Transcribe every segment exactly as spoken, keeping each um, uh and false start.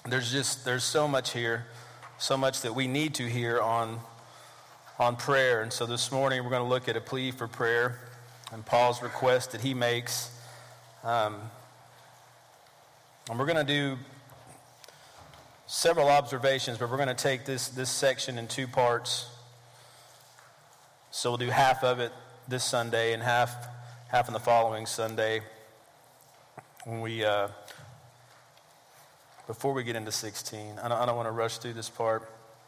there's just, there's so much here, so much that we need to hear on, on prayer. And so this morning we're going to look at a plea for prayer and Paul's request that he makes. Um, and we're going to do several observations, but we're going to take this, this section in two parts. So we'll do half of it this Sunday and half half on the following Sunday. When we uh, before we get into sixteen, I don't, I don't want to rush through this part.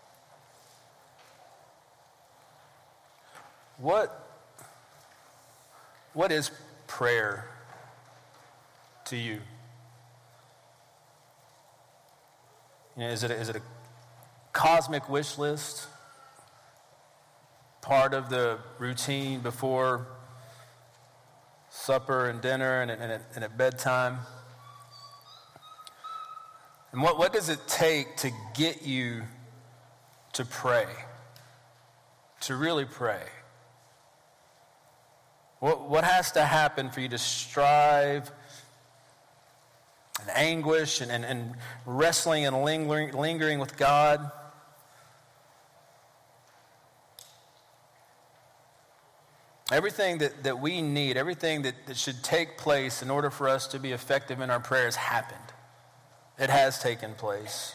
What what is prayer to you? You know, is it a, is it a cosmic wish list? Part of the routine before supper and dinner and, and, at, and at bedtime? And what, what does it take to get you to pray, to really pray? What, what has to happen for you to strive and anguish and, and, and wrestling and lingering, lingering with God? Everything that, that we need, everything that, that should take place in order for us to be effective in our prayers happened. It has taken place.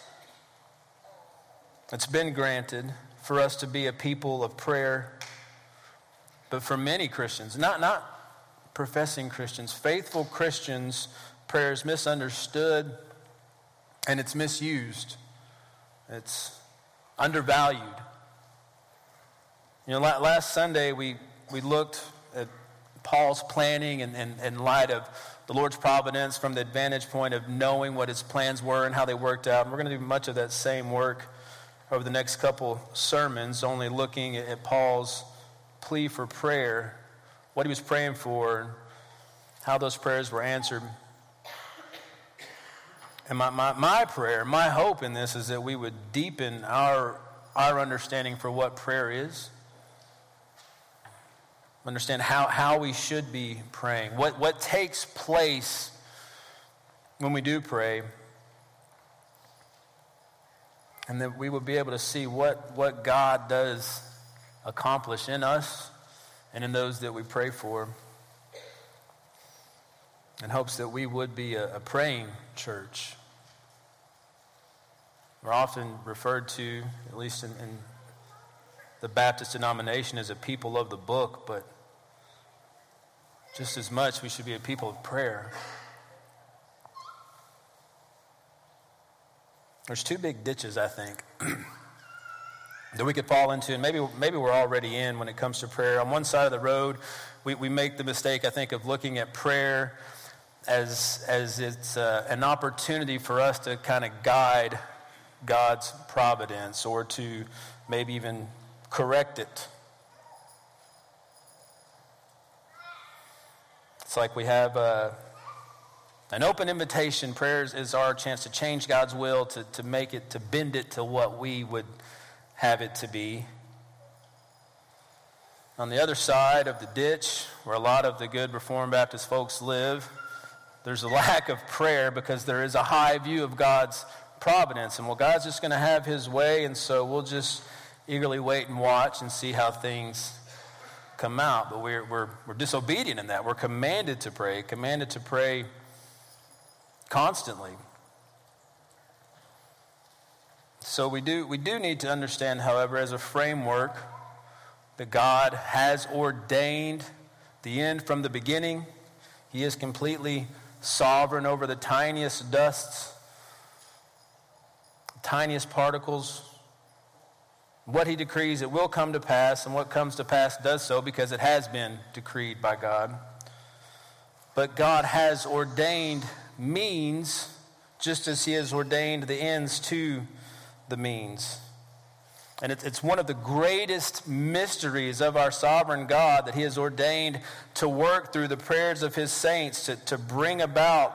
It's been granted for us to be a people of prayer. But for many Christians, not, not professing Christians, faithful Christians, prayer is misunderstood and it's misused. It's undervalued. You know, last Sunday we We looked at Paul's planning and in, in, in light of the Lord's providence from the advantage point of knowing what his plans were and how they worked out. And we're going to do much of that same work over the next couple sermons, only looking at, at Paul's plea for prayer, what he was praying for, and how those prayers were answered. And my, my, my prayer, my hope in this is that we would deepen our, our understanding for what prayer is. Understand how, how we should be praying, what, what takes place when we do pray, and that we will be able to see what, what God does accomplish in us and in those that we pray for, in hopes that we would be a, a praying church. We're often referred to, at least in, in the Baptist denomination, as a people of the book, but just as much we should be a people of prayer. There's two big ditches, I think, that we could fall into, and maybe maybe we're already in when it comes to prayer. On one side of the road, we, we make the mistake, I think, of looking at prayer as, as it's uh, an opportunity for us to kind of guide God's providence or to maybe even correct it. It's like we have uh, an open invitation. Prayer is our chance to change God's will, to, to make it, to bend it to what we would have it to be. On the other side of the ditch, where a lot of the good Reformed Baptist folks live, there's a lack of prayer because there is a high view of God's providence. And well, God's just going to have his way, and so we'll just eagerly wait and watch and see how things come out. But we're we're we're disobedient in that. We're commanded to pray, commanded to pray constantly. So we do we do need to understand, however, as a framework, that God has ordained the end from the beginning. He is completely sovereign over the tiniest dusts, tiniest particles. What he decrees, it will come to pass, and what comes to pass does so because it has been decreed by God. But God has ordained means just as he has ordained the ends to the means. And it's, it's one of the greatest mysteries of our sovereign God that he has ordained to work through the prayers of his saints to, to bring about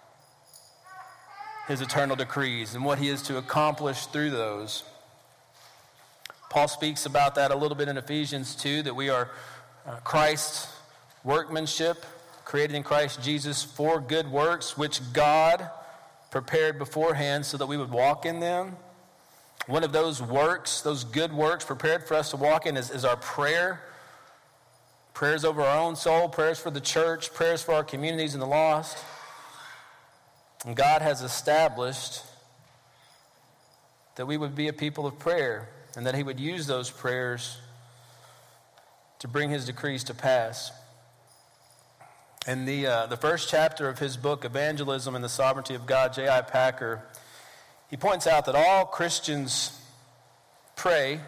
his eternal decrees and what he is to accomplish through those. Paul speaks about that a little bit in Ephesians two, that we are uh, Christ's workmanship, created in Christ Jesus for good works, which God prepared beforehand so that we would walk in them. One of those works, those good works prepared for us to walk in is, is our prayer. Prayers over our own soul, prayers for the church, prayers for our communities and the lost. And God has established that we would be a people of prayer and that he would use those prayers to bring his decrees to pass. In the, uh, the first chapter of his book, Evangelism and the Sovereignty of God, J I Packer, he points out that all Christians pray,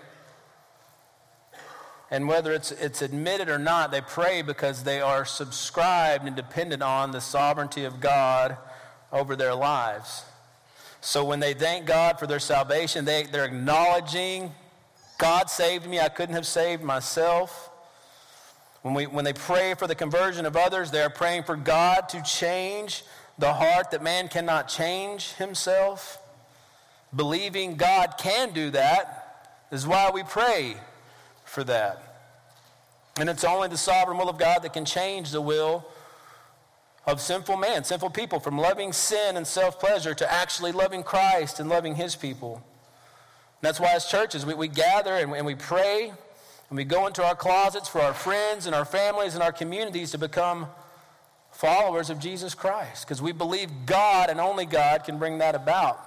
and whether it's, it's admitted or not, they pray because they are subscribed and dependent on the sovereignty of God over their lives. So when they thank God for their salvation, they, they're acknowledging, God saved me, I couldn't have saved myself. When, we, when they pray for the conversion of others, they are praying for God to change the heart that man cannot change himself. Believing God can do that is why we pray for that. And it's only the sovereign will of God that can change the will of sinful man, sinful people, from loving sin and self-pleasure to actually loving Christ and loving his people. And that's why as churches we, we gather and, and we pray. And we go into our closets for our friends and our families and our communities to become followers of Jesus Christ. Because we believe God and only God can bring that about.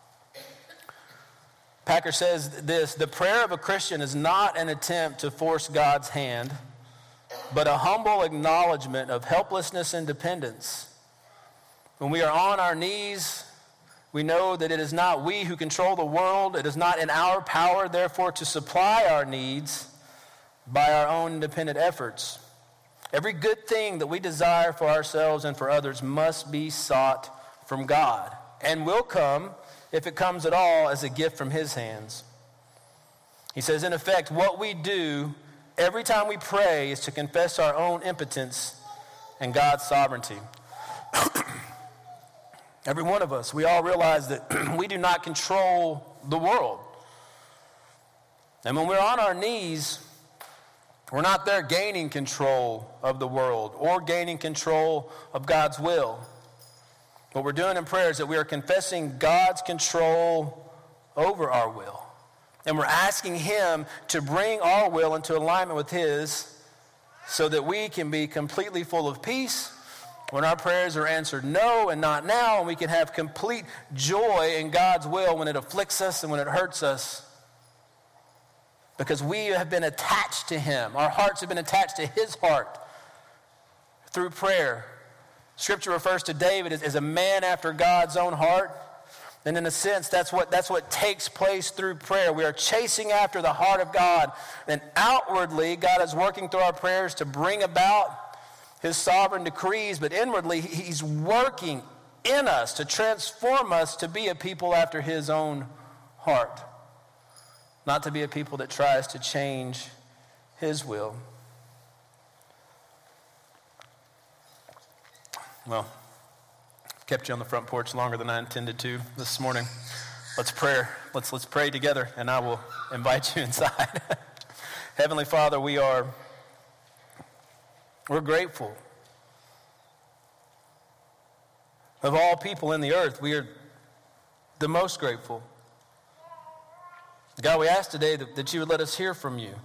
Packer says this: the prayer of a Christian is not an attempt to force God's hand, but a humble acknowledgement of helplessness and dependence. When we are on our knees, we know that it is not we who control the world. It is not in our power, therefore, to supply our needs by our own independent efforts. Every good thing that we desire for ourselves and for others must be sought from God, and will come, if it comes at all, as a gift from his hands. He says, in effect, what we do every time we pray is to confess our own impotence and God's sovereignty. Every one of us, we all realize that we do not control the world. And when we're on our knees, we're not there gaining control of the world or gaining control of God's will. What we're doing in prayer is that we are confessing God's control over our will. And we're asking him to bring our will into alignment with his so that we can be completely full of peace when our prayers are answered no and not now, and we can have complete joy in God's will when it afflicts us and when it hurts us. Because we have been attached to him. Our hearts have been attached to his heart through prayer. Scripture refers to David as, as a man after God's own heart. And in a sense, that's what, that's what takes place through prayer. We are chasing after the heart of God. And outwardly, God is working through our prayers to bring about his sovereign decrees. But inwardly, he's working in us to transform us to be a people after his own heart. Not to be a people that tries to change his will. Well, I've kept you on the front porch longer than I intended to this morning. Let's pray. Let's let's pray together, and I will invite you inside. Heavenly Father, we are we're grateful. Of all people in the earth, we are the most grateful. God, we ask today that, that you would let us hear from you.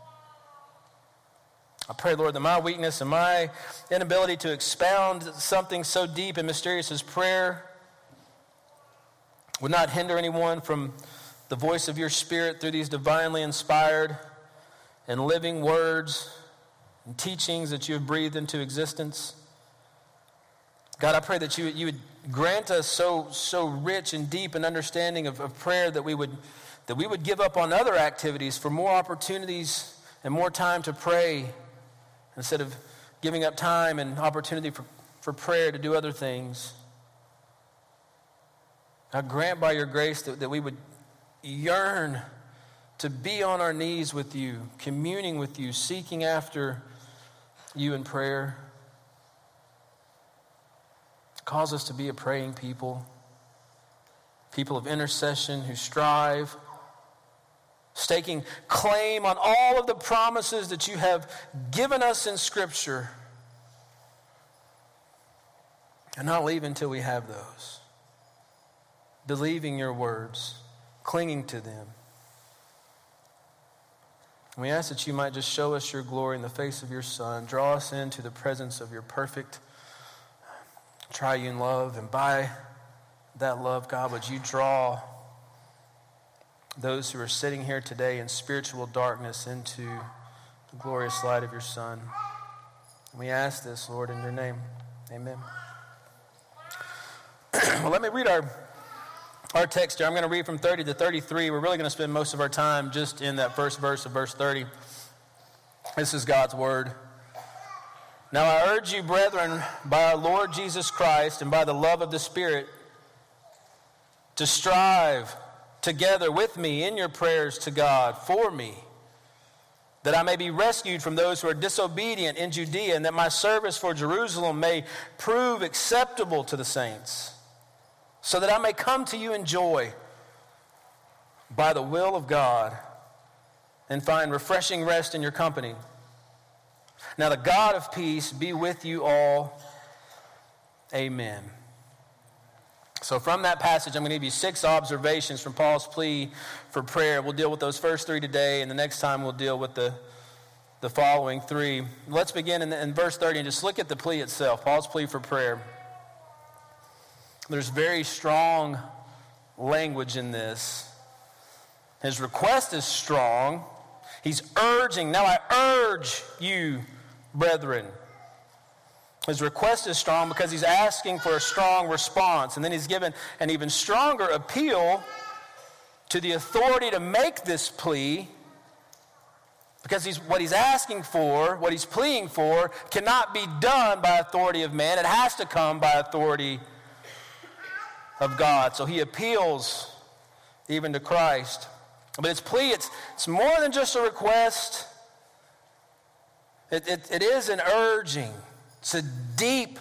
I pray, Lord, that my weakness and my inability to expound something so deep and mysterious as prayer would not hinder anyone from the voice of your Spirit through these divinely inspired and living words and teachings that you have breathed into existence. God, I pray that you, you would grant us so, so rich and deep an understanding of, of prayer that we would that we would give up on other activities for more opportunities and more time to pray instead of giving up time and opportunity for, for prayer to do other things. God, grant by your grace that, that we would yearn to be on our knees with you, communing with you, seeking after you in prayer. Cause us to be a praying people, people of intercession who strive, staking claim on all of the promises that you have given us in Scripture, and not leave until we have those. believing your words, clinging to them. We ask that you might just show us your glory in the face of your Son. Draw us into the presence of your perfect triune love. And by that love, God, would you draw those who are sitting here today in spiritual darkness into the glorious light of your Son. We ask this, Lord, in your name. Amen. Well, let me read our, our text here. I'm going to read from thirty to thirty-three. We're really going to spend most of our time just in that first verse of verse thirty. This is God's word. Now I urge you, brethren, by our Lord Jesus Christ and by the love of the Spirit, to strive together with me in your prayers to God for me, that I may be rescued from those who are disobedient in Judea, and that my service for Jerusalem may prove acceptable to the saints, so that I may come to you in joy by the will of God and find refreshing rest in your company. Now the God of peace be with you all. Amen. So from that passage, I'm going to give you six observations from Paul's plea for prayer. We'll deal with those first three today, and the next time we'll deal with the, the following three. Let's begin in, in verse thirty and just look at the plea itself, Paul's plea for prayer. There's very strong language in this. His request is strong. He's urging, now I urge you, brethren. His request is strong because he's asking for a strong response. And then he's given an even stronger appeal to the authority to make this plea, because he's, what he's asking for, what he's pleading for, cannot be done by authority of man. It has to come by authority of God. So he appeals even to Christ. But his plea, it's, it's more than just a request. It, it, it is an urging. It's a deep,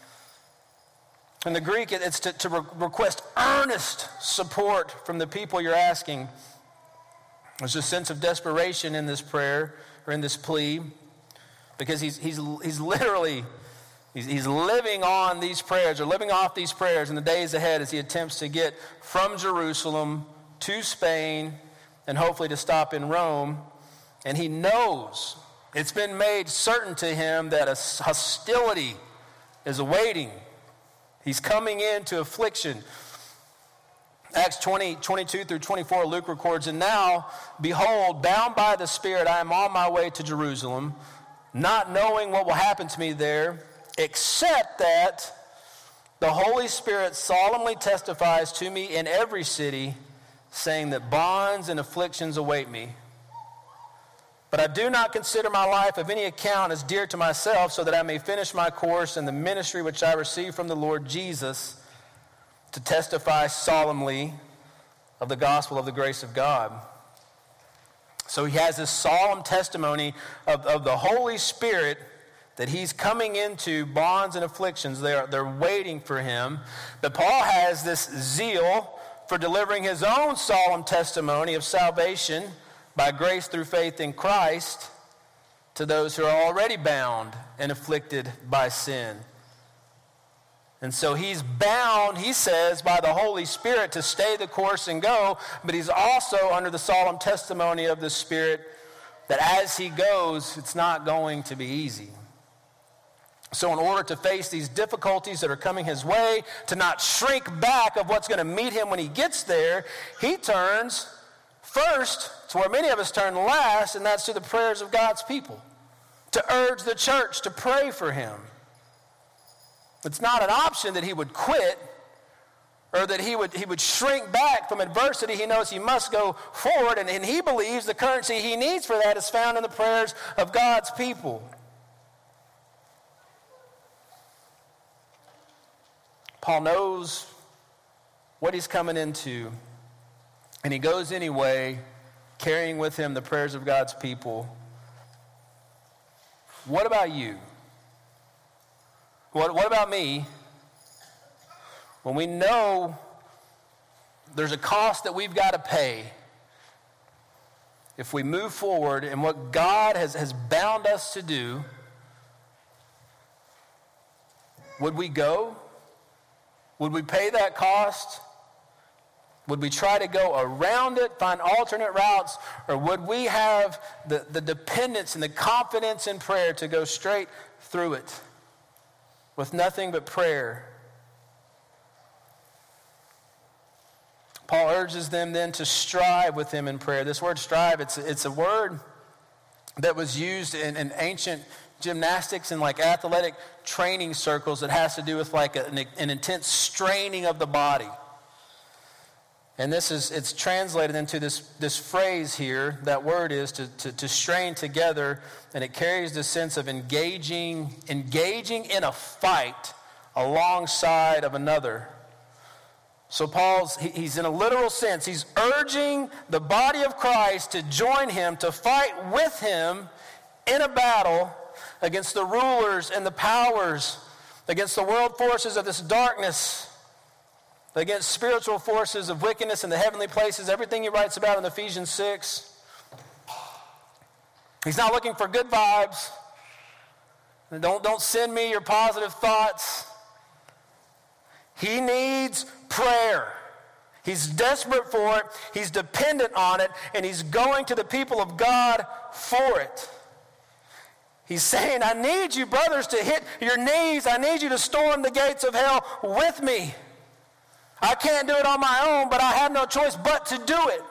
in the Greek, it's to, to re- request earnest support from the people you're asking. There's a sense of desperation in this prayer, or in this plea, because he's, he's, he's literally, he's, he's living on these prayers, or living off these prayers in the days ahead as he attempts to get from Jerusalem to Spain, and hopefully to stop in Rome. And he knows, it's been made certain to him that a hostility is awaiting. He's coming into affliction. Acts twenty, twenty-two through twenty-four, Luke records, and now, behold, bound by the Spirit, I am on my way to Jerusalem, not knowing what will happen to me there, except that the Holy Spirit solemnly testifies to me in every city, saying that bonds and afflictions await me. But I do not consider my life of any account as dear to myself, so that I may finish my course in the ministry which I received from the Lord Jesus, to testify solemnly of the gospel of the grace of God. So he has this solemn testimony of, of the Holy Spirit that he's coming into bonds and afflictions. They're, they're waiting for him. But Paul has this zeal for delivering his own solemn testimony of salvation by grace through faith in Christ to those who are already bound and afflicted by sin. And so he's bound, he says, by the Holy Spirit to stay the course and go, but he's also under the solemn testimony of the Spirit that as he goes, it's not going to be easy. So in order to face these difficulties that are coming his way, to not shrink back of what's going to meet him when he gets there, he turns first to where many of us turn last, and that's to the prayers of God's people, to urge the church to pray for him. It's not an option that he would quit or that he would, he would shrink back from adversity. He knows he must go forward, and, and he believes the currency he needs for that is found in the prayers of God's people. Paul knows what he's coming into, and he goes anyway, carrying with him the prayers of God's people. What about you? What, what about me? When we know there's a cost that we've got to pay if we move forward in what God has, has bound us to do, would we go? Would we pay that cost? Would we try to go around it, find alternate routes, or would we have the, the dependence and the confidence in prayer to go straight through it with nothing but prayer? Paul urges them then to strive with him in prayer. This word strive, it's, it's a word that was used in, in ancient gymnastics and like athletic training circles that has to do with like a, an, an intense straining of the body. And this is, it's translated into this, this phrase here. That word is to, to, to strain together, and it carries the sense of engaging, engaging in a fight alongside of another. So Paul's, he, he's in a literal sense, he's urging the body of Christ to join him, to fight with him in a battle against the rulers and the powers, against the world forces of this darkness, against spiritual forces of wickedness in the heavenly places, everything he writes about in Ephesians six. He's not looking for good vibes. Don't, don't send me your positive thoughts. He needs prayer. He's desperate for it. He's dependent on it. And he's going to the people of God for it. He's saying, I need you, brothers, to hit your knees. I need you to storm the gates of hell with me. I can't do it on my own, but I have no choice but to do it.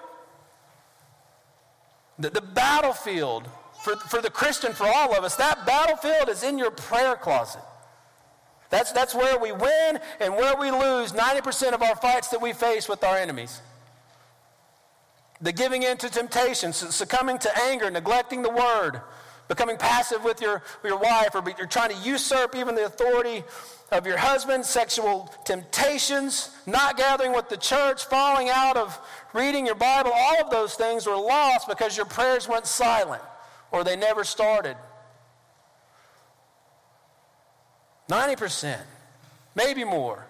The, the battlefield for, for the Christian, for all of us, that battlefield is in your prayer closet. That's, that's where we win and where we lose ninety percent of our fights that we face with our enemies. The giving in to temptation, succumbing to anger, neglecting the word, becoming passive with your, your wife, or you're trying to usurp even the authority of your husband, sexual temptations, not gathering with the church, falling out of reading your Bible. All of those things were lost because your prayers went silent or they never started. ninety percent, maybe more,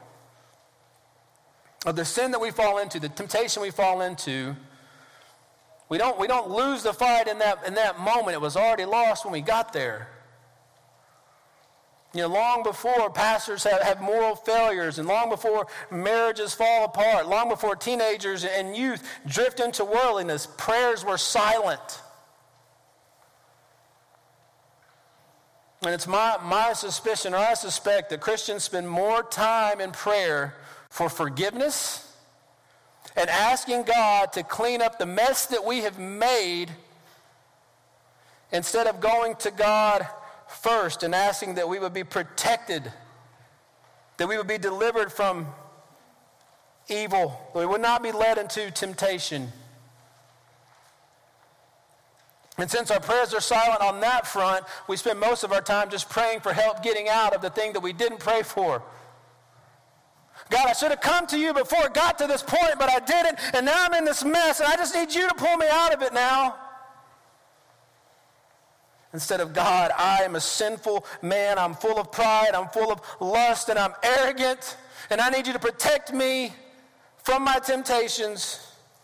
of the sin that we fall into, the temptation we fall into, we don't, we don't lose the fight in that, in that moment. It was already lost when we got there. You know, long before pastors have, have moral failures, and long before marriages fall apart, long before teenagers and youth drift into worldliness, prayers were silent. And it's my, my suspicion, or I suspect, that Christians spend more time in prayer for forgiveness and asking God to clean up the mess that we have made instead of going to God first and asking that we would be protected, that we would be delivered from evil, that we would not be led into temptation. And since our prayers are silent on that front, we spend most of our time just praying for help getting out of the thing that we didn't pray for. God, I should have come to you before it got to this point, but I didn't, and now I'm in this mess, and I just need you to pull me out of it now. Instead of, God, I am a sinful man. I'm full of pride. I'm full of lust, and I'm arrogant. And I need you to protect me from my temptations.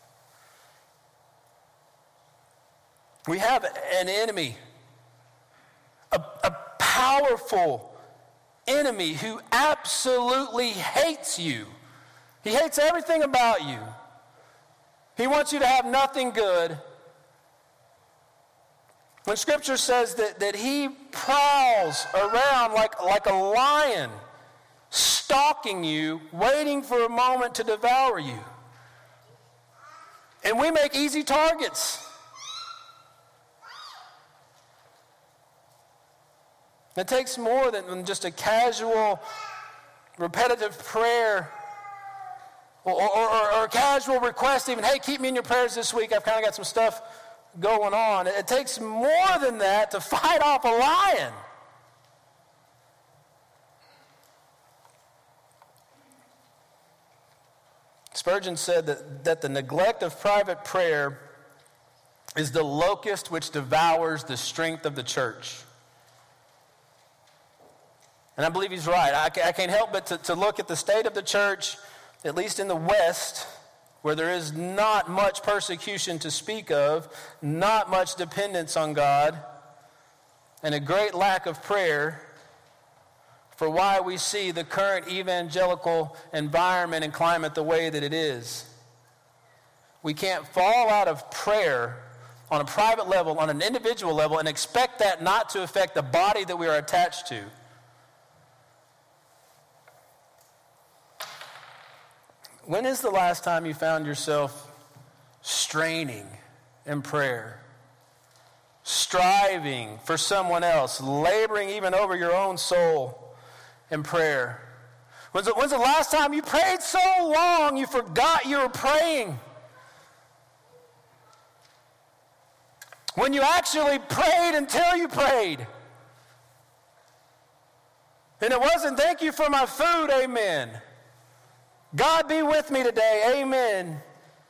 We have an enemy, a, a powerful enemy who absolutely hates you. He hates everything about you. He wants you to have nothing good. When Scripture says that, that he prowls around like, like a lion, stalking you, waiting for a moment to devour you. And we make easy targets. It takes more than just a casual, repetitive prayer or, or, or, or a casual request even, hey, keep me in your prayers this week. I've kind of got some stuff going on. It takes more than that to fight off a lion. Spurgeon said that, that the neglect of private prayer is the locust which devours the strength of the church. And I believe he's right. I, I can't help but to, to look at the state of the church, at least in the West, where there is not much persecution to speak of, not much dependence on God, and a great lack of prayer, for why we see the current evangelical environment and climate the way that it is. We can't fall out of prayer on a private level, on an individual level, and expect that not to affect the body that we are attached to. When is the last time you found yourself straining in prayer, striving for someone else, laboring even over your own soul in prayer? When's the, when's the last time you prayed so long you forgot you were praying? When you actually prayed until you prayed. And it wasn't, thank you for my food, amen. God be with me today, amen.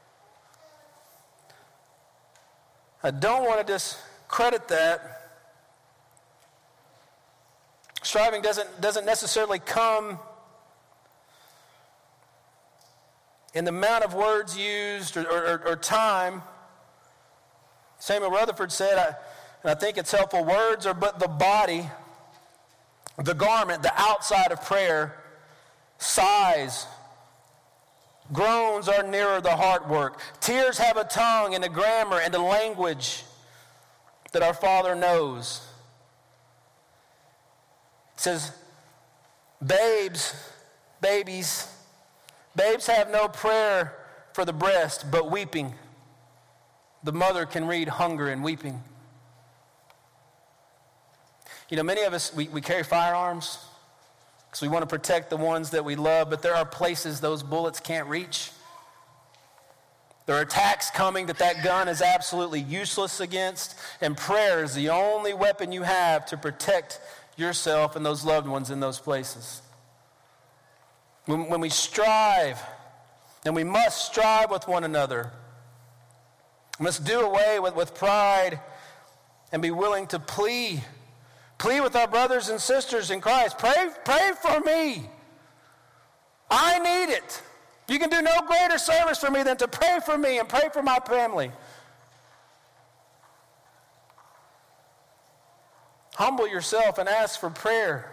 I don't want to discredit that. Striving doesn't, doesn't necessarily come in the amount of words used or, or, or time. Samuel Rutherford said, I, and I think it's helpful, words are but the body, the garment, the outside of prayer. Sighs, groans are nearer the heart work. Tears have a tongue and a grammar and a language that our Father knows. It says, babes, babies, babes have no prayer for the breast, but weeping. The mother can read hunger and weeping. You know, many of us, we, we carry firearms because we want to protect the ones that we love, but there are places those bullets can't reach. There are attacks coming that that gun is absolutely useless against, and prayer is the only weapon you have to protect yourself and those loved ones in those places. When, when we strive, and we must strive with one another, we must do away with, with pride and be willing to plea. Plea with our brothers and sisters in Christ. Pray, pray for me. I need it. You can do no greater service for me than to pray for me and pray for my family. Humble yourself and ask for prayer.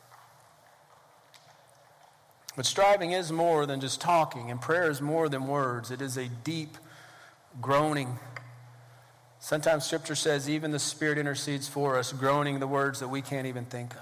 But striving is more than just talking, and prayer is more than words. It is a deep groaning. Sometimes Scripture says even the Spirit intercedes for us, groaning the words that we can't even think of.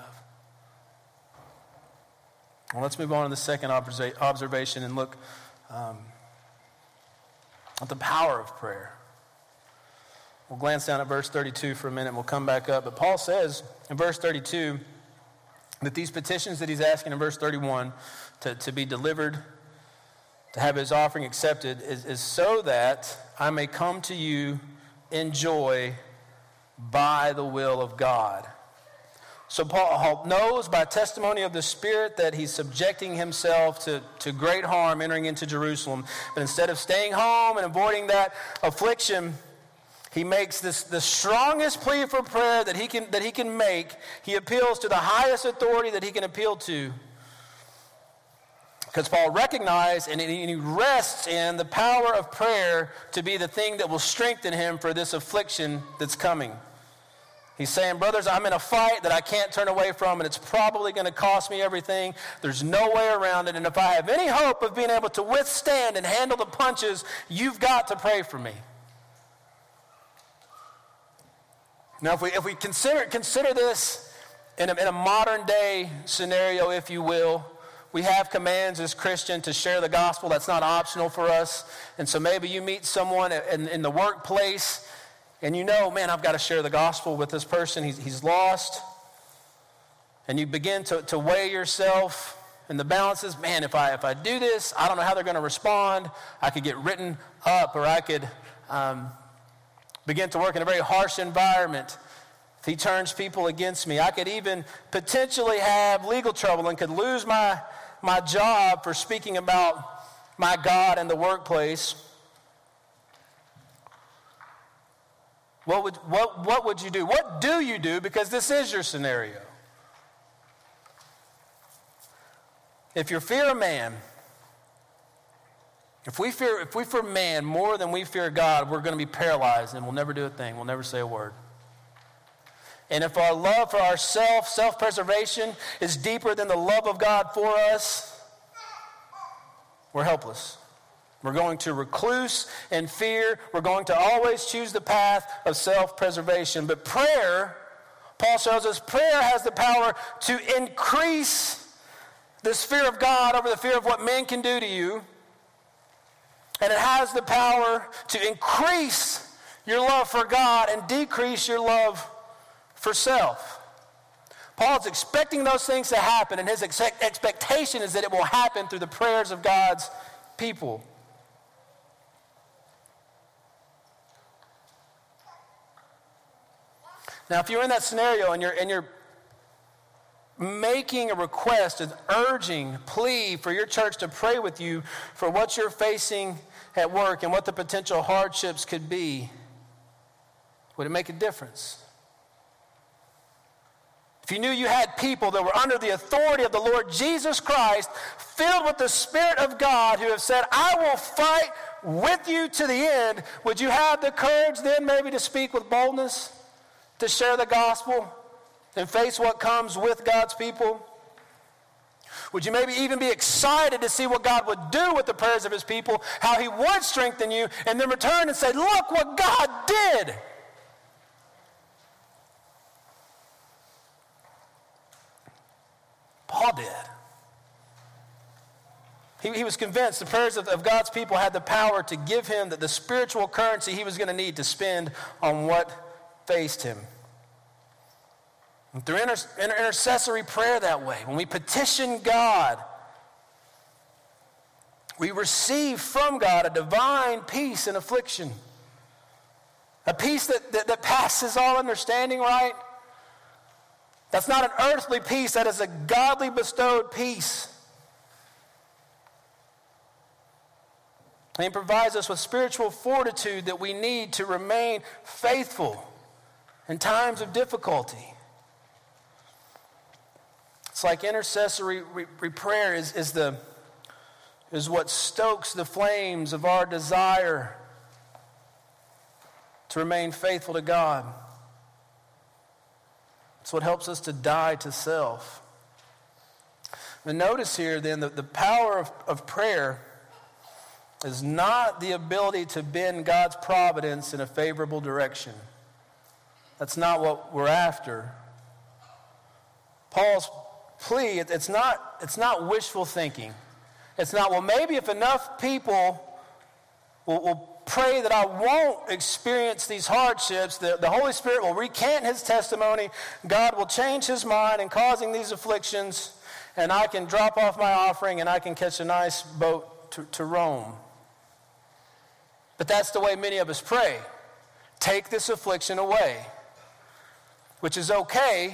Well, let's move on to the second observation and look um, at the power of prayer. We'll glance down at verse thirty-two for a minute and we'll come back up. But Paul says in verse thirty-two that these petitions that he's asking in verse thirty-one to, to be delivered, to have his offering accepted, is, is so that I may come to you in joy by the will of God. So Paul knows by testimony of the Spirit that he's subjecting himself to, to great harm entering into Jerusalem. But instead of staying home and avoiding that affliction, he makes this the strongest plea for prayer that he can that he can make. He appeals to the highest authority that he can appeal to. Because Paul recognized and he rests in the power of prayer to be the thing that will strengthen him for this affliction that's coming. He's saying, brothers, I'm in a fight that I can't turn away from, and it's probably going to cost me everything. There's no way around it. And if I have any hope of being able to withstand and handle the punches, you've got to pray for me. Now, if we if we consider consider this in a, in a modern day scenario, if you will, we have commands as Christians to share the gospel. That's not optional for us. And so maybe you meet someone in, in the workplace and you know, man, I've got to share the gospel with this person. He's, he's lost. And you begin to, to weigh yourself and the balances. Man, if I if I do this, I don't know how they're going to respond. I could get written up, or I could um, begin to work in a very harsh environment. If he turns people against me, I could even potentially have legal trouble and could lose my, my job for speaking about my God in the workplace. What would, what, what would you do? What do you do? Because this is your scenario. If you fear a man, if we fear, if we fear man more than we fear God, we're going to be paralyzed and we'll never do a thing. We'll never say a word. And if our love for ourself, self-preservation, is deeper than the love of God for us, we're helpless. We're going to recluse in fear. We're going to always choose the path of self-preservation. But prayer, Paul shows us, prayer has the power to increase this fear of God over the fear of what men can do to you. And it has the power to increase your love for God and decrease your love for self. Paul's expecting those things to happen, and his ex- expectation is that it will happen through the prayers of God's people. Now, if you're in that scenario and you're, and you're making a request, an urging plea for your church to pray with you for what you're facing at work and what the potential hardships could be, would it make a difference? If you knew you had people that were under the authority of the Lord Jesus Christ, filled with the Spirit of God, who have said, I will fight with you to the end, would you have the courage then maybe to speak with boldness, to share the gospel, and face what comes with God's people? Would you maybe even be excited to see what God would do with the prayers of his people, how he would strengthen you, and then return and say, look what God did? Paul did. He, he was convinced the prayers of, of God's people had the power to give him the, the spiritual currency he was going to need to spend on what faced him. And through inter, inter, intercessory prayer that way, when we petition God, we receive from God a divine peace in affliction. A peace that, that, that passes all understanding, right? That's not an earthly peace, that is a godly bestowed peace. And he provides us with spiritual fortitude that we need to remain faithful in times of difficulty. It's like intercessory re- re- prayer is, is, the, is what stokes the flames of our desire to remain faithful to God. It's what helps us to die to self. And notice here then that the power of, of prayer is not the ability to bend God's providence in a favorable direction. That's not what we're after. Paul's plea, it's not, it's not wishful thinking. It's not, well, maybe if enough people will, will pray that I won't experience these hardships, the, the Holy Spirit will recant his testimony, God will change his mind in causing these afflictions, and I can drop off my offering and I can catch a nice boat to, to Rome. But that's the way many of us pray. Take this affliction away, which is okay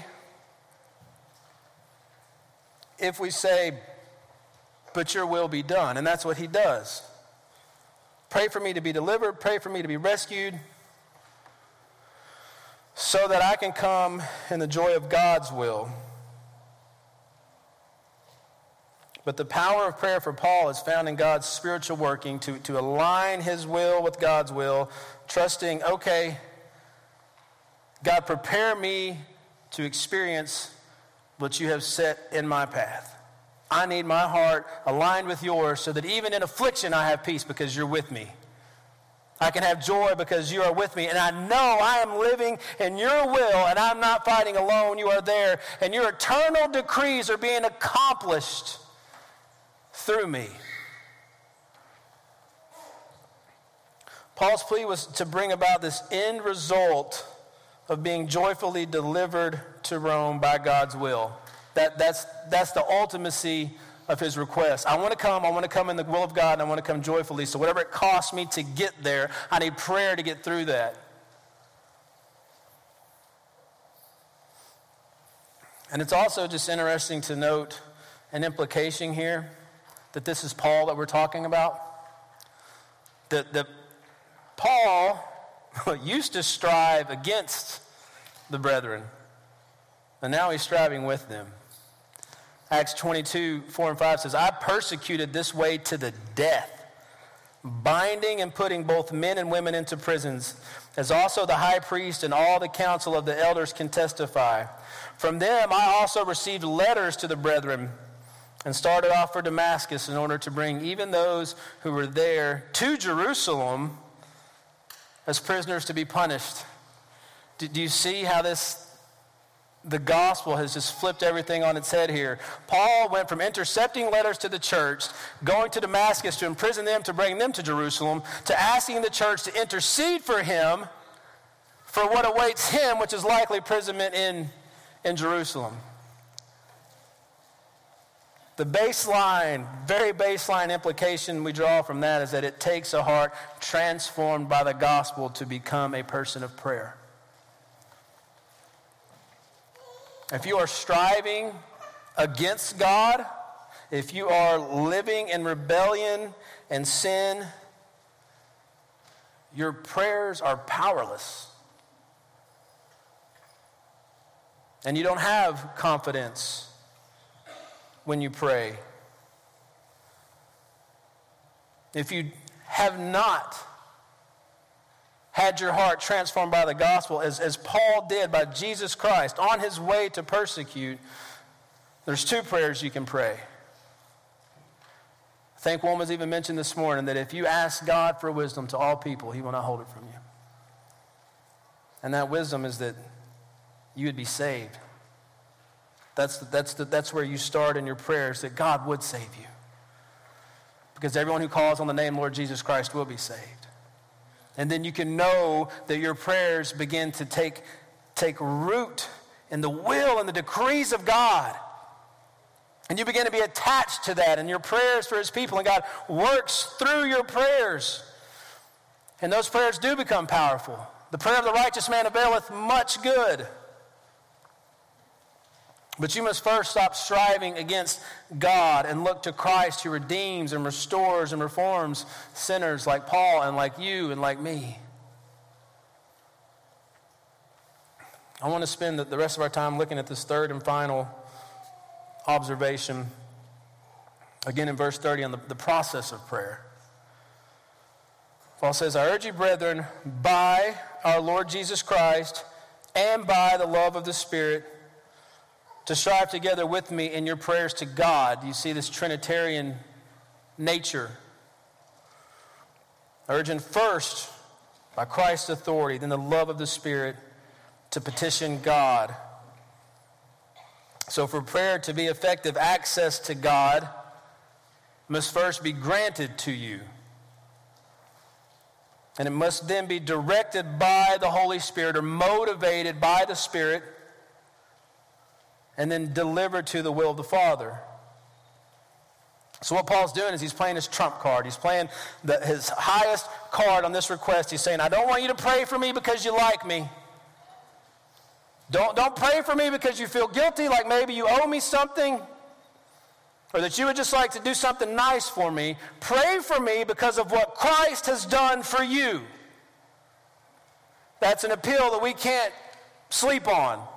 if we say, but your will be done. And that's what he does. Pray for me to be delivered. Pray for me to be rescued so that I can come in the joy of God's will. But the power of prayer for Paul is found in God's spiritual working to, to align his will with God's will, trusting, okay, God, prepare me to experience what you have set in my path. I need my heart aligned with yours so that even in affliction I have peace because you're with me. I can have joy because you are with me. And I know I am living in your will and I'm not fighting alone. You are there. And your eternal decrees are being accomplished through me. Paul's plea was to bring about this end result of being joyfully delivered to Rome by God's will. That, that's, that's the ultimacy of his request. I want to come, I want to come in the will of God, and I want to come joyfully. So whatever it costs me to get there, I need prayer to get through that. And it's also just interesting to note an implication here, that this is Paul that we're talking about. That, that Paul used to strive against the brethren, and now he's striving with them. Acts twenty-two, four and five says, I persecuted this way to the death, binding and putting both men and women into prisons, as also the high priest and all the council of the elders can testify. From them I also received letters to the brethren, and started off for Damascus in order to bring even those who were there to Jerusalem as prisoners to be punished. Do, do you see how this, the gospel has just flipped everything on its head here? Paul went from intercepting letters to the church, going to Damascus to imprison them, to bring them to Jerusalem, to asking the church to intercede for him for what awaits him, which is likely imprisonment in, in Jerusalem. The baseline, very baseline implication we draw from that is that it takes a heart transformed by the gospel to become a person of prayer. If you are striving against God, if you are living in rebellion and sin, your prayers are powerless. And you don't have confidence when you pray. If you have not had your heart transformed by the gospel, as, as Paul did by Jesus Christ on his way to persecute, there's two prayers you can pray. I think one was even mentioned this morning, that if you ask God for wisdom to all people, he will not hold it from you. And that wisdom is that you would be saved. That's, that's, the, that's where you start in your prayers, that God would save you. Because everyone who calls on the name Lord Jesus Christ will be saved. And then you can know that your prayers begin to take, take root in the will and the decrees of God. And you begin to be attached to that and your prayers for his people. And God works through your prayers. And those prayers do become powerful. The prayer of the righteous man availeth much good. But you must first stop striving against God and look to Christ, who redeems and restores and reforms sinners like Paul and like you and like me. I want to spend the rest of our time looking at this third and final observation, again in verse thirty, on the, the process of prayer. Paul says, I urge you, brethren, by our Lord Jesus Christ and by the love of the Spirit, to strive together with me in your prayers to God. You see this Trinitarian nature. Urging first, by Christ's authority, then the love of the Spirit, to petition God. So for prayer to be effective, access to God must first be granted to you. And it must then be directed by the Holy Spirit, or motivated by the Spirit, and then delivered to the will of the Father. So what Paul's doing is he's playing his trump card. He's playing the, his highest card on this request. He's saying, I don't want you to pray for me because you like me. Don't, don't pray for me because you feel guilty, like maybe you owe me something, or that you would just like to do something nice for me. Pray for me because of what Christ has done for you. That's an appeal that we can't sleep on.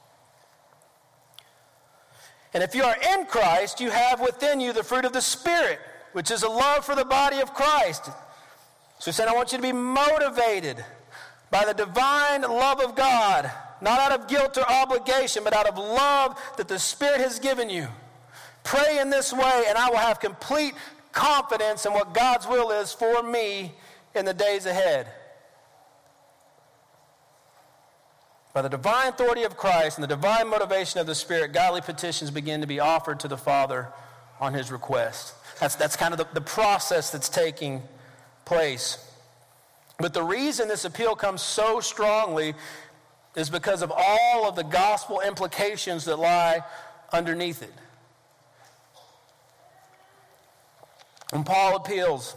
And if you are in Christ, you have within you the fruit of the Spirit, which is a love for the body of Christ. So he said, I want you to be motivated by the divine love of God, not out of guilt or obligation, but out of love that the Spirit has given you. Pray in this way, and I will have complete confidence in what God's will is for me in the days ahead. By the divine authority of Christ and the divine motivation of the Spirit, godly petitions begin to be offered to the Father on his request. That's, that's kind of the, the process that's taking place. But the reason this appeal comes so strongly is because of all of the gospel implications that lie underneath it. When Paul appeals,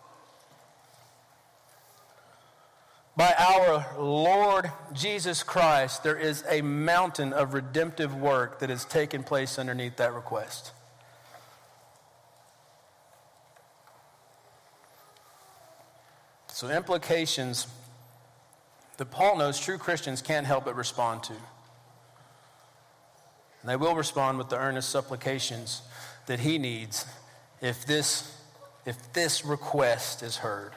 by our Lord Jesus Christ, there is a mountain of redemptive work that has taken place underneath that request. So implications that Paul knows true Christians can't help but respond to. And they will respond with the earnest supplications that he needs if this, if this request is heard.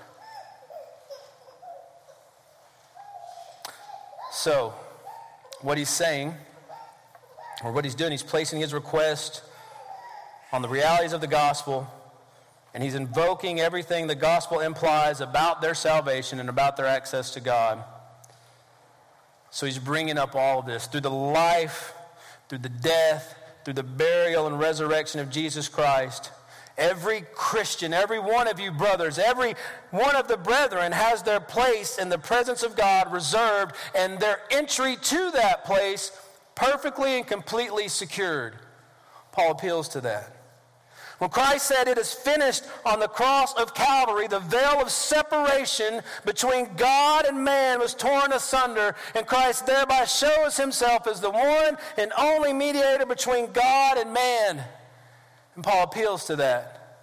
So, what he's saying, or what he's doing, he's placing his request on the realities of the gospel, and he's invoking everything the gospel implies about their salvation and about their access to God. So he's bringing up all of this through the life, through the death, through the burial and resurrection of Jesus Christ. Every Christian, every one of you brothers, every one of the brethren has their place in the presence of God reserved, and their entry to that place perfectly and completely secured. Paul appeals to that. When Christ said it is finished on the cross of Calvary, the veil of separation between God and man was torn asunder, and Christ thereby shows himself as the one and only mediator between God and man. And Paul appeals to that.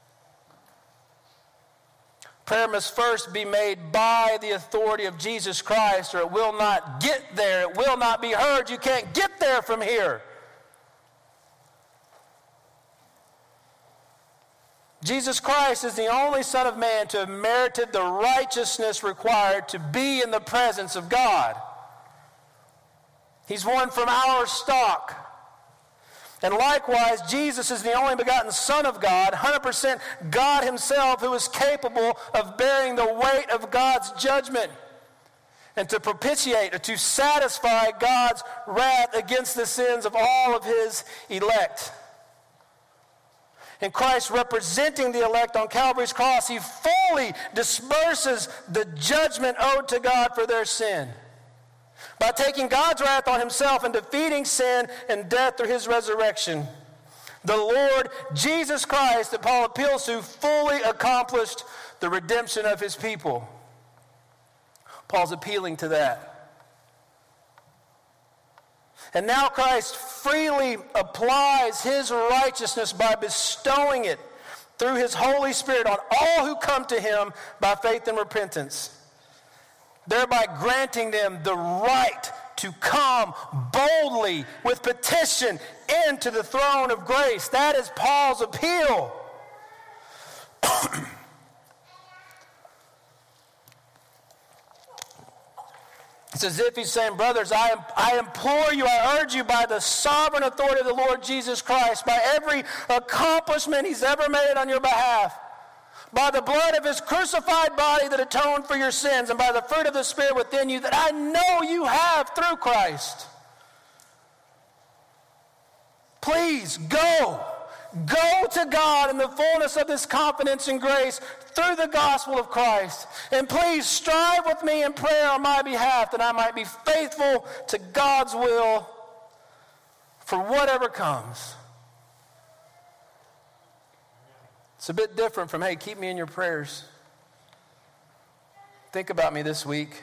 Prayer must first be made by the authority of Jesus Christ, or it will not get there. It will not be heard. You can't get there from here. Jesus Christ is the only Son of Man to have merited the righteousness required to be in the presence of God. He's one from our stock. And likewise, Jesus is the only begotten Son of God, one hundred percent God himself, who is capable of bearing the weight of God's judgment and to propitiate or to satisfy God's wrath against the sins of all of his elect. And Christ, representing the elect on Calvary's cross, he fully disperses the judgment owed to God for their sin by taking God's wrath on himself and defeating sin and death through his resurrection. The Lord Jesus Christ, that Paul appeals to, fully accomplished the redemption of his people. Paul's appealing to that. And now Christ freely applies his righteousness by bestowing it through his Holy Spirit on all who come to him by faith and repentance, thereby granting them the right to come boldly with petition into the throne of grace. That is Paul's appeal. It's as if he's saying, brothers, I, am, I implore you, I urge you by the sovereign authority of the Lord Jesus Christ, by every accomplishment he's ever made on your behalf, by the blood of his crucified body that atoned for your sins, and by the fruit of the Spirit within you that I know you have through Christ. Please go. Go to God in the fullness of this confidence and grace through the gospel of Christ. And please strive with me in prayer on my behalf that I might be faithful to God's will for whatever comes. It's a bit different from, hey, keep me in your prayers. Think about me this week.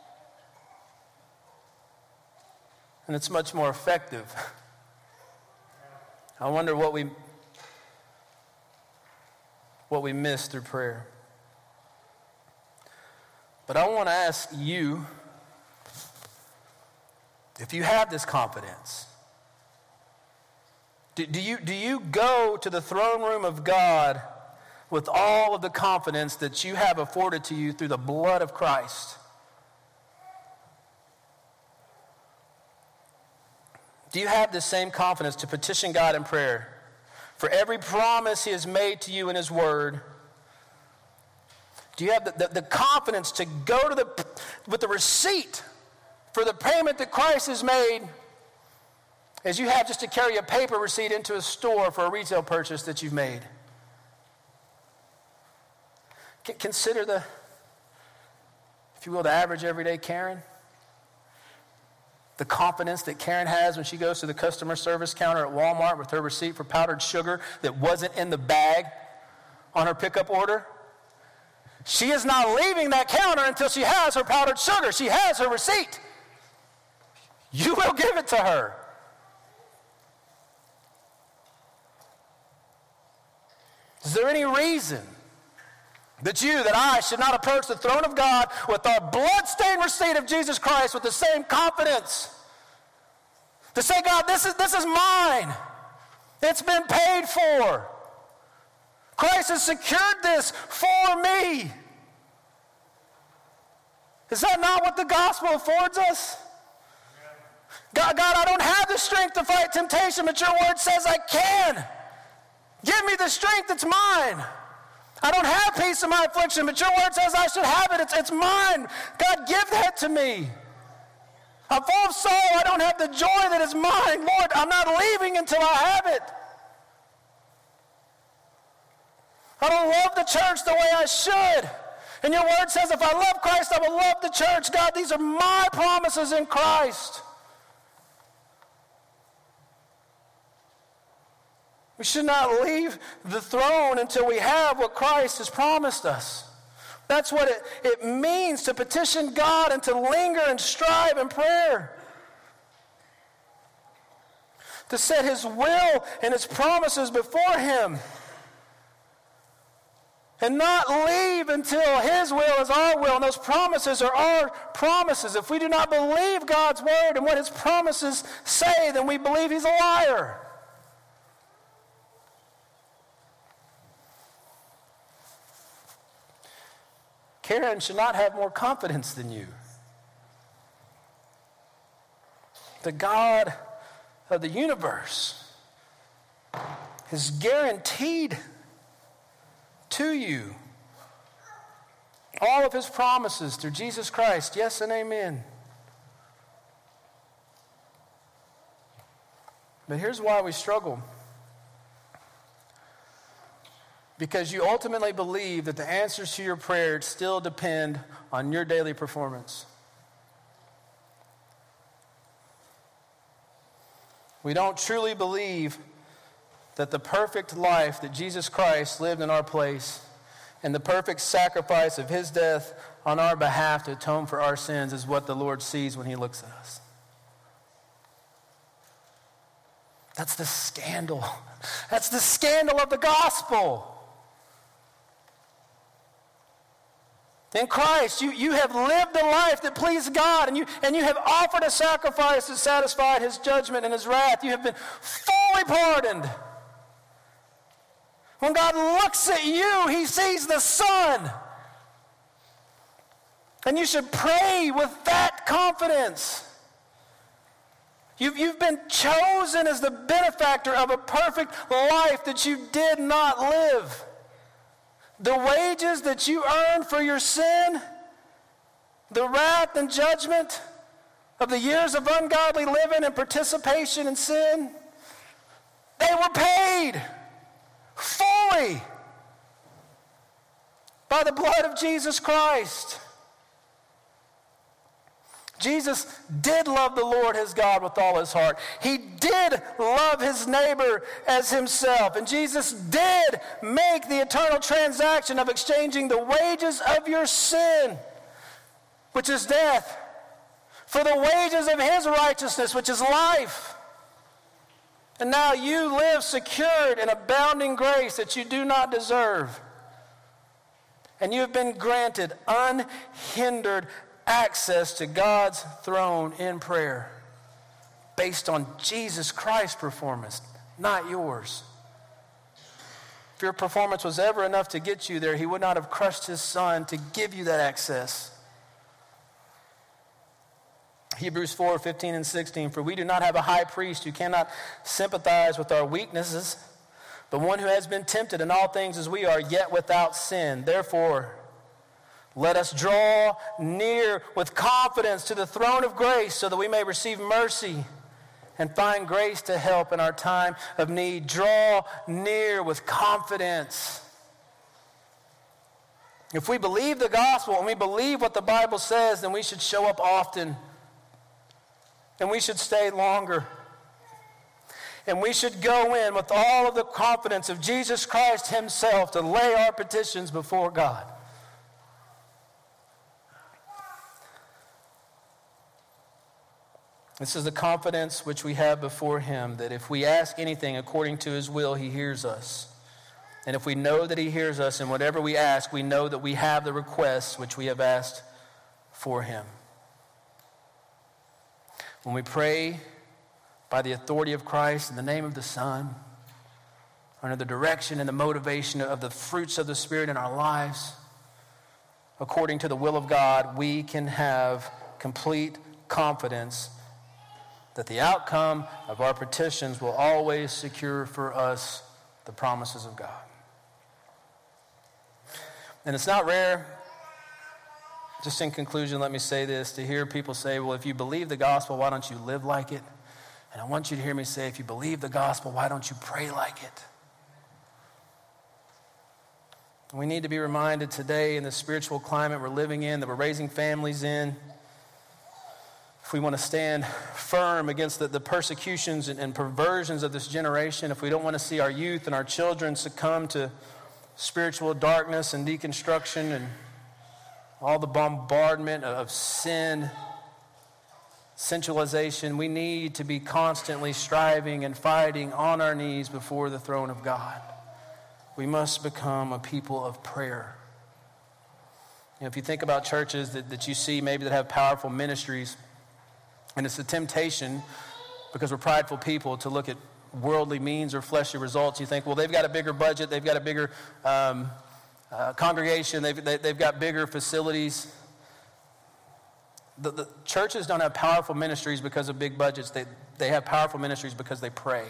And it's much more effective. I wonder what we what we miss through prayer. But I want to ask you, if you have this confidence, do, do you do you go to the throne room of God with all of the confidence that you have afforded to you through the blood of Christ? Do you have the same confidence to petition God in prayer for every promise he has made to you in his word? Do you have the, the, the confidence to go to the with the receipt for the payment that Christ has made, as you have just to carry a paper receipt into a store for a retail purchase that you've made? C- consider the, if you will, the average everyday Karen. The confidence that Karen has when she goes to the customer service counter at Walmart with her receipt for powdered sugar that wasn't in the bag on her pickup order. She is not leaving that counter until she has her powdered sugar. She has her receipt. You will give it to her. Is there any reason that you, that I should not approach the throne of God with our blood-stained receipt of Jesus Christ with the same confidence? To say, God, this is, this is mine. It's been paid for. Christ has secured this for me. Is that not what the gospel affords us? God, God, I don't have the strength to fight temptation, but your word says I can. Give me the strength, it's mine. I don't have peace in my affliction, but your word says I should have it. It's, it's mine. God, give that to me. I'm full of sorrow. I don't have the joy that is mine. Lord, I'm not leaving until I have it. I don't love the church the way I should. And your word says if I love Christ, I will love the church. God, these are my promises in Christ. We should not leave the throne until we have what Christ has promised us. That's what it, it means to petition God and to linger and strive in prayer. To set his will and his promises before him. And not leave until his will is our will. And those promises are our promises. If we do not believe God's word and what his promises say, then we believe he's a liar. Karen should not have more confidence than you. The God of the universe has guaranteed to you all of his promises through Jesus Christ. Yes and amen. But here's why we struggle. Because you ultimately believe that the answers to your prayers still depend on your daily performance. We don't truly believe that the perfect life that Jesus Christ lived in our place and the perfect sacrifice of his death on our behalf to atone for our sins is what the Lord sees when he looks at us. That's the scandal. That's the scandal of the gospel. In Christ, you, you have lived a life that pleased God, and you, and you have offered a sacrifice that satisfied his judgment and his wrath. You have been fully pardoned. When God looks at you, he sees the Son. And you should pray with that confidence. You've, you've been chosen as the benefactor of a perfect life that you did not live. The wages that you earned for your sin, the wrath and judgment of the years of ungodly living and participation in sin, they were paid fully by the blood of Jesus Christ. Jesus did love the Lord his God with all his heart. He did love his neighbor as himself. And Jesus did make the eternal transaction of exchanging the wages of your sin, which is death, for the wages of his righteousness, which is life. And now you live secured in abounding grace that you do not deserve. And you have been granted unhindered access to God's throne in prayer based on Jesus Christ's performance, not yours. If your performance was ever enough to get you there, he would not have crushed his Son to give you that access. Hebrews four, fifteen and sixteen, for we do not have a high priest who cannot sympathize with our weaknesses, but one who has been tempted in all things as we are, yet without sin. Therefore, let us draw near with confidence to the throne of grace so that we may receive mercy and find grace to help in our time of need. Draw near with confidence. If we believe the gospel and we believe what the Bible says, then we should show up often. And we should stay longer. And we should go in with all of the confidence of Jesus Christ himself to lay our petitions before God. This is the confidence which we have before him, that if we ask anything according to his will, he hears us. And if we know that he hears us in whatever we ask, we know that we have the requests which we have asked for him. When we pray by the authority of Christ in the name of the Son, under the direction and the motivation of the fruits of the Spirit in our lives, according to the will of God, we can have complete confidence that the outcome of our petitions will always secure for us the promises of God. And it's not rare, just in conclusion, let me say this, to hear people say, well, if you believe the gospel, why don't you live like it? And I want you to hear me say, if you believe the gospel, why don't you pray like it? We need to be reminded today in the spiritual climate we're living in, that we're raising families in, if we want to stand firm against the, the persecutions and, and perversions of this generation, if we don't want to see our youth and our children succumb to spiritual darkness and deconstruction and all the bombardment of sin, sensualization, we need to be constantly striving and fighting on our knees before the throne of God. We must become a people of prayer. You know, if you think about churches that, that you see maybe that have powerful ministries, and it's a temptation, because we're prideful people, to look at worldly means or fleshly results. You think, well, they've got a bigger budget, they've got a bigger um, uh, congregation, they've, they, they've got bigger facilities. The, the churches don't have powerful ministries because of big budgets. They, they have powerful ministries because they pray.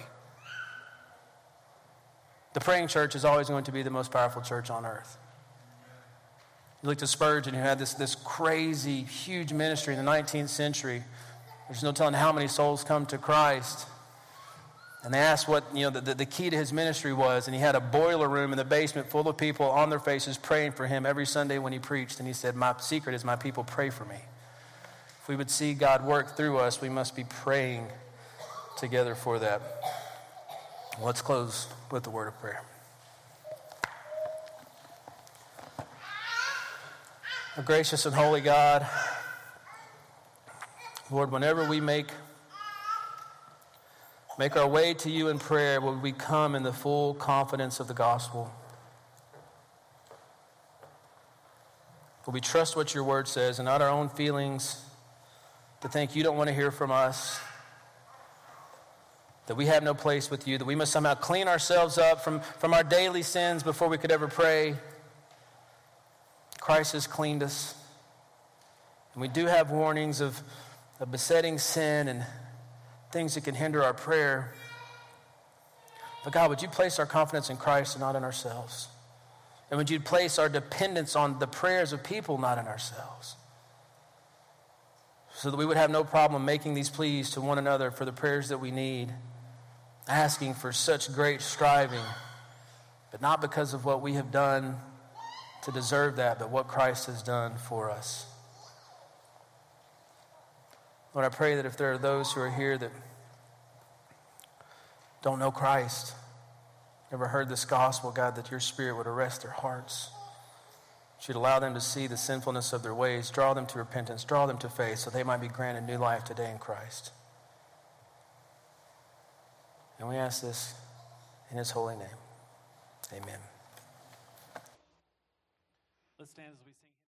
The praying church is always going to be the most powerful church on earth. You look to Spurgeon, who had this, this crazy, huge ministry in the nineteenth century. There's no telling how many souls come to Christ. And they asked what, you know, the, the key to his ministry was, and he had a boiler room in the basement full of people on their faces praying for him every Sunday when he preached. And he said, my secret is my people pray for me. If we would see God work through us, we must be praying together for that. Let's close with the word of prayer. Our gracious and holy God, Lord, whenever we make, make our way to you in prayer, will we come in the full confidence of the gospel? Will we trust what your word says and not our own feelings, to think you don't want to hear from us, that we have no place with you, that we must somehow clean ourselves up from, from our daily sins before we could ever pray? Christ has cleaned us. And we do have warnings of, of besetting sin and things that can hinder our prayer. But God, would you place our confidence in Christ and not in ourselves? And would you place our dependence on the prayers of people, not in ourselves? So that we would have no problem making these pleas to one another for the prayers that we need, asking for such great striving, but not because of what we have done to deserve that, but what Christ has done for us. Lord, I pray that if there are those who are here that don't know Christ, never heard this gospel, God, that your Spirit would arrest their hearts. You'd allow them to see the sinfulness of their ways, draw them to repentance, draw them to faith, so they might be granted new life today in Christ. And we ask this in his holy name. Amen. Let's stand as we